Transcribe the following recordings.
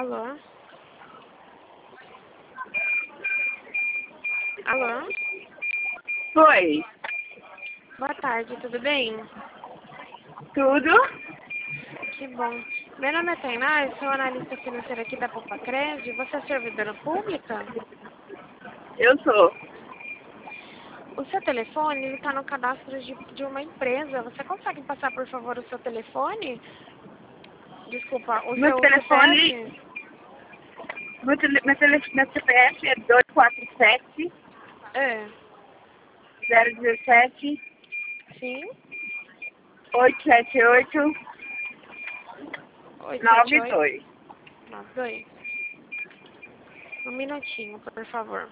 Alô? Alô? Oi, Boa tarde, tudo bem? tudo? Que bom. Meu nome é Tainá, eu sou analista financeira aqui da Popacred. Você é servidora pública? Eu sou. O seu telefone está no cadastro de uma empresa. Você consegue passar, por favor, o seu telefone? Desculpa, o Meu seu telefone, CPF? meu CPF é 247 É. 017 Sim? 878 878 92. 92. Um minutinho, por favor.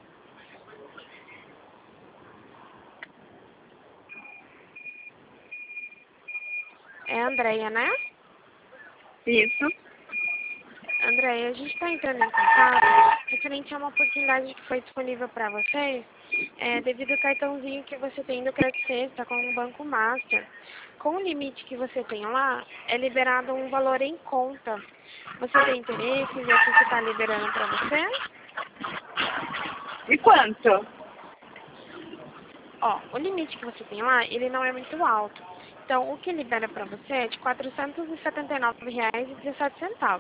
É a Andréia, né? Isso. Andréia, a gente está entrando em contato referente a uma oportunidade que foi disponível para vocês, devido ao cartãozinho que você tem do Credit Sexta com o Banco Master. Com o limite que você tem lá, é liberado um valor em conta. Você tem interesse em ver o que está liberando para você? E quanto? Ó, o limite que você tem lá, ele não é muito alto. Então, o que libera para você é de R$ 479,17.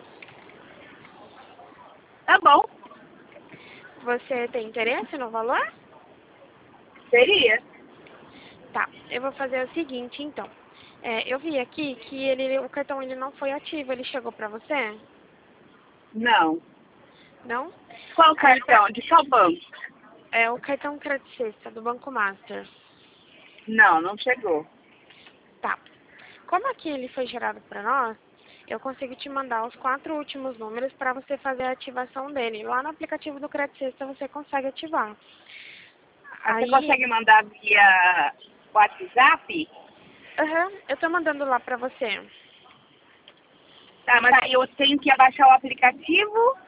Tá bom. Você tem interesse no valor? Seria? Tá, eu vou fazer o seguinte, então. Eu vi aqui que o cartão ele não foi ativo, ele chegou pra você? Não. Não? Qual Aí, cartão? De qual banco? é o cartão Credit Sexta do Banco Master. Não, não chegou. Tá. Como aqui ele foi gerado pra nós, eu consigo te mandar os 4 últimos números para você fazer a ativação dele. Lá no aplicativo do Credit Sexta você consegue ativar. Você Aí, consegue mandar via WhatsApp? eu tô mandando lá pra você. Tá, mas aí eu tenho que abaixar o aplicativo?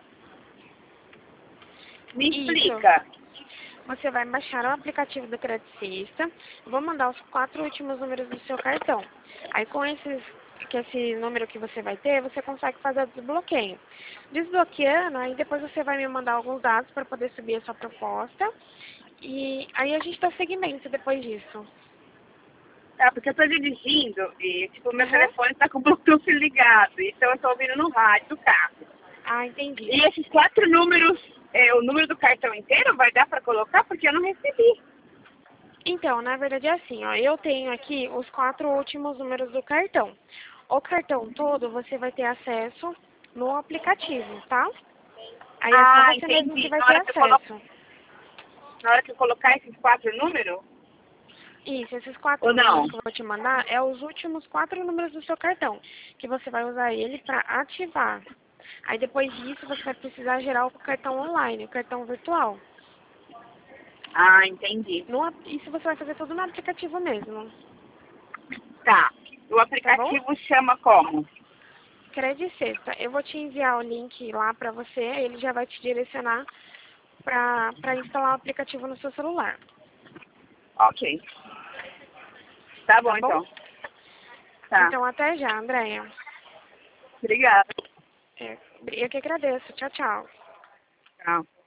Me Isso. explica. Você vai baixar o aplicativo do Credit Sexta. Vou mandar os 4 últimos números do seu cartão. Aí com esse número que você vai ter, você consegue fazer o desbloqueio. Desbloqueando, aí depois você vai me mandar alguns dados para poder subir a sua proposta. E aí a gente dá seguimento depois disso. Tá, porque eu tô dirigindo e, tipo, meu Aham. telefone tá com o Bluetooth ligado, então eu tô ouvindo no rádio do carro. Ah, entendi. E esses 4 números, o número do cartão inteiro vai dar pra colocar? Porque eu não recebi. Então, na verdade é assim, ó, eu tenho aqui os 4 últimos números do cartão. O cartão todo você vai ter acesso no aplicativo, tá? Aí é só Ah, você mesmo que entendi. vai ter acesso. Na hora que eu colocar esses 4 números? Isso, esses 4 Ou números não? que eu vou te mandar é os últimos 4 números do seu cartão, que você vai usar ele para ativar. Aí depois disso você vai precisar gerar o cartão online, o cartão virtual. Ah, entendi. Isso você vai fazer tudo no aplicativo mesmo, Tá. O tá bom? aplicativo chama como? Credit Sexta. Eu vou te enviar o link lá para você, ele já vai te direcionar para instalar o aplicativo no seu celular, Ok. Tá tá bom, bom? então. Tá. Então até já, Andréia. Obrigada. Eu que agradeço. Tchau, tchau. Tchau.